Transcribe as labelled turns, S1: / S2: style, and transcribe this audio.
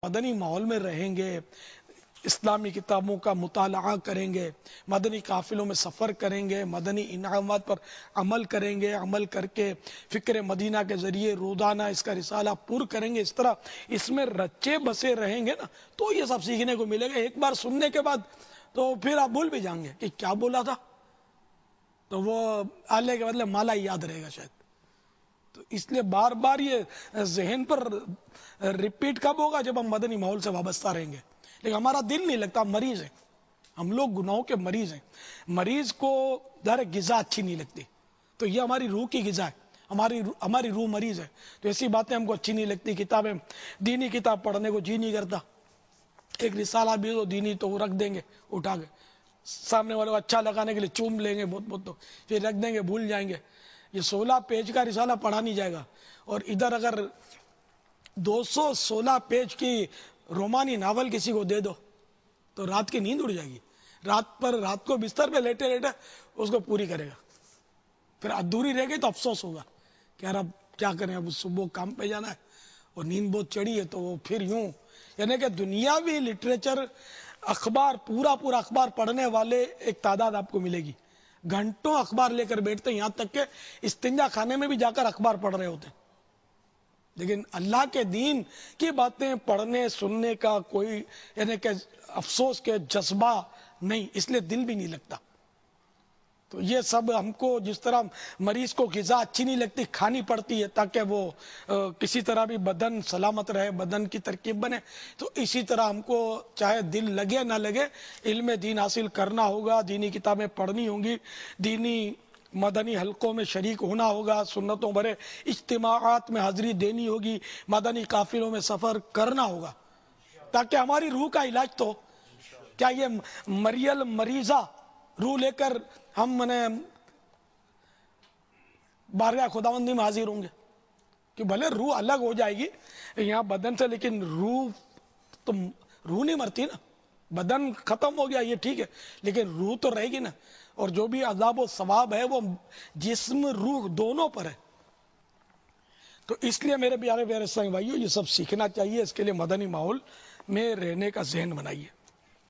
S1: مدنی ماحول میں رہیں گے، اسلامی کتابوں کا مطالعہ کریں گے، مدنی قافلوں میں سفر کریں گے، مدنی انعامات پر عمل کریں گے، عمل کر کے فکر مدینہ کے ذریعے روزانہ اس کا رسالہ پر کریں گے، اس طرح اس میں رچے بسے رہیں گے نا، تو یہ سب سیکھنے کو ملے گا۔ ایک بار سننے کے بعد تو پھر آپ بھول بھی جائیں گے کہ کیا بولا تھا، تو وہ آلے کے بدلے مالا ہی یاد رہے گا شاید۔ تو اس لیے بار بار یہ ذہن پر ریپیٹ کب ہوگا؟ جب ہم مدنی ماحول سے وابستہ رہیں گے۔ لیکن ہمارا دل نہیں لگتا، ہم مریض ہیں، ہم لوگ گناہوں کے مریض ہیں۔ مریض کو ظاہر غذا اچھی نہیں لگتی، تو یہ ہماری روح کی غذا ہے، ہماری روح مریض ہے، تو ایسی باتیں ہم کو اچھی نہیں لگتی۔ کتابیں، دینی کتاب پڑھنے کو جی نہیں کرتا، ایک رسالہ بھی ہو دینی تو وہ رکھ دیں گے اٹھا کے، سامنے والے کو اچھا لگانے کے لیے چوم لیں گے بہت بہت، تو پھر رکھ دیں گے، بھول جائیں گے۔ یہ 16 پیج کا رسالہ پڑھا نہیں جائے گا، اور ادھر اگر 216 پیج کی رومانی ناول کسی کو دے دو تو رات کی نیند اڑ جائے گی، رات کو بستر پہ لیٹے لیٹے اس کو پوری کرے گا، پھر ادھوری رہ گئی تو افسوس ہوگا کہ یار اب کیا کریں، اب صبح کام پہ جانا ہے اور نیند بہت چڑھی ہے، تو وہ پھر یوں، یعنی کہ دنیاوی لٹریچر، اخبار، پورا اخبار پڑھنے والے ایک تعداد آپ کو ملے گی، گھنٹوں اخبار لے کر بیٹھتے ہیں، یہاں تک کہ استنجا خانے میں بھی جا کر اخبار پڑھ رہے ہوتے ہیں، لیکن اللہ کے دین کی باتیں پڑھنے سننے کا کوئی یعنی کہ افسوس کے جذبہ نہیں، اس لیے دل بھی نہیں لگتا۔ تو یہ سب ہم کو، جس طرح مریض کو غذا اچھی نہیں لگتی، کھانی پڑتی ہے تاکہ وہ کسی طرح بھی بدن سلامت رہے، بدن کی ترکیب بنے، تو اسی طرح ہم کو چاہے دل لگے نہ لگے علم دین حاصل کرنا ہوگا، دینی کتابیں پڑھنی ہوں گی، دینی مدنی حلقوں میں شریک ہونا ہوگا، سنتوں بھرے اجتماعات میں حاضری دینی ہوگی، مدنی قافلوں میں سفر کرنا ہوگا، تاکہ ہماری روح کا علاج تو کیا یہ مریضہ روح لے کر ہم بارگاہ خداوندی میں حاضر ہوں گے، کہ بھلے روح الگ ہو جائے گی یہاں بدن سے، لیکن روح نہیں مرتی نا، بدن ختم ہو گیا یہ ٹھیک ہے، لیکن روح تو رہے گی نا، اور جو بھی عذاب و ثواب ہے وہ جسم روح دونوں پر ہے۔ تو اس لیے میرے پیارے اسلامی بھائیوں، یہ سب سیکھنا چاہیے، اس کے لیے مدنی ماحول میں رہنے کا ذہن بنائیے۔